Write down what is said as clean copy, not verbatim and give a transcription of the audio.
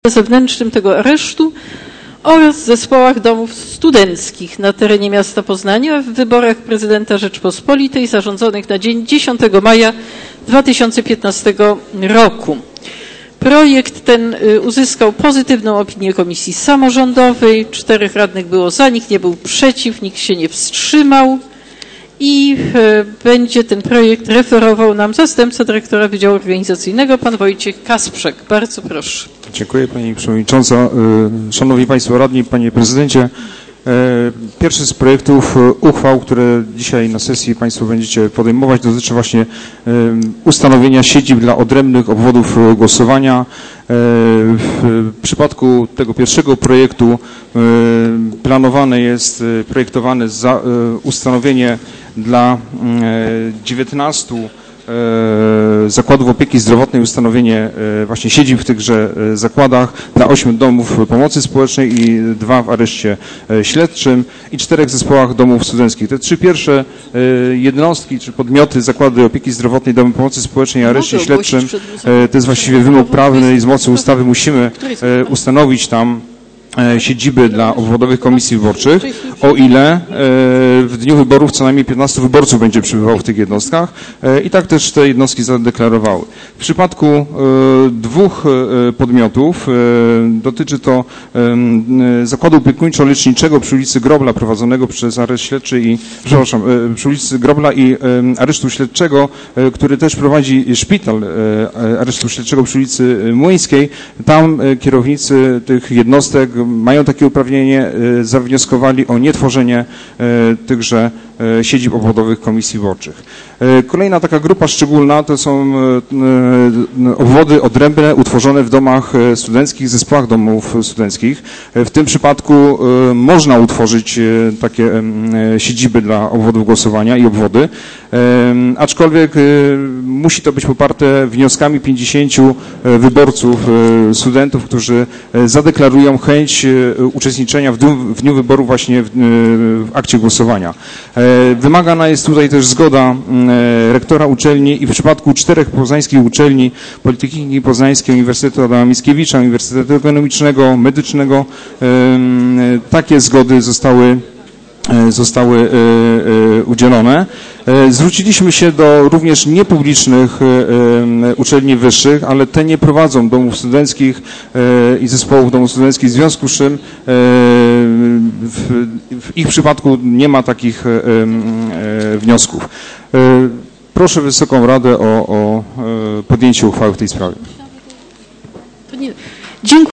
zewnętrznym tego aresztu oraz zespołach domów studenckich na terenie miasta Poznania w wyborach prezydenta Rzeczpospolitej zarządzonych na dzień 10 maja 2015 roku. Projekt ten uzyskał pozytywną opinię Komisji Samorządowej, 4 radnych było za, nikt nie był przeciw, nikt się nie wstrzymał i będzie ten projekt referował nam zastępca dyrektora Wydziału Organizacyjnego, pan Wojciech Kasprzak. Bardzo proszę. Dziękuję Pani Przewodnicząca. Szanowni Państwo Radni, Panie Prezydencie. Pierwszy z projektów uchwał, które dzisiaj na sesji Państwo będziecie podejmować, dotyczy właśnie ustanowienia siedzib dla odrębnych obwodów głosowania. W przypadku tego pierwszego projektu projektowane ustanowienie dla 19 zakładów opieki zdrowotnej, ustanowienie właśnie siedzib w tychże zakładach dla 8 domów pomocy społecznej i 2 w areszcie śledczym i 4 zespołach domów studenckich. Te 3 pierwsze jednostki czy podmioty, zakłady opieki zdrowotnej, domy pomocy społecznej i areszcie śledczym, to jest właściwie wymóg prawny i z mocy ustawy musimy ustanowić tam siedziby dla obwodowych komisji wyborczych, o ile w dniu wyborów co najmniej 15 wyborców będzie przebywało w tych jednostkach i tak też te jednostki zadeklarowały. W przypadku 2 podmiotów dotyczy to zakładu opiekuńczo-leczniczego przy ulicy Grobla prowadzonego przez areszt śledczy przy ulicy Grobla i aresztu śledczego, który też prowadzi szpital aresztu śledczego przy ulicy Młyńskiej. Tam kierownicy tych jednostek mają takie uprawnienie, zawnioskowali o nietworzenie tychże siedzib obwodowych komisji wyborczych. Kolejna taka grupa szczególna to są obwody odrębne utworzone w domach studenckich, zespołach domów studenckich. W tym przypadku można utworzyć takie siedziby dla obwodów głosowania i obwody, aczkolwiek musi to być poparte wnioskami 50 wyborców, studentów, którzy zadeklarują chęć uczestniczenia w dniu wyboru właśnie w akcie głosowania. Wymagana jest tutaj też zgoda rektora uczelni i w przypadku 4 poznańskich uczelni, Politechniki Poznańskiej, Uniwersytetu Adama Mickiewicza, Uniwersytetu Ekonomicznego, Medycznego, takie zgody zostały udzielone. Zwróciliśmy się do również niepublicznych uczelni wyższych, ale te nie prowadzą domów studenckich i zespołów domów studenckich, w związku z czym w ich przypadku nie ma takich wniosków. Proszę Wysoką Radę o podjęcie uchwały w tej sprawie. Dziękuję.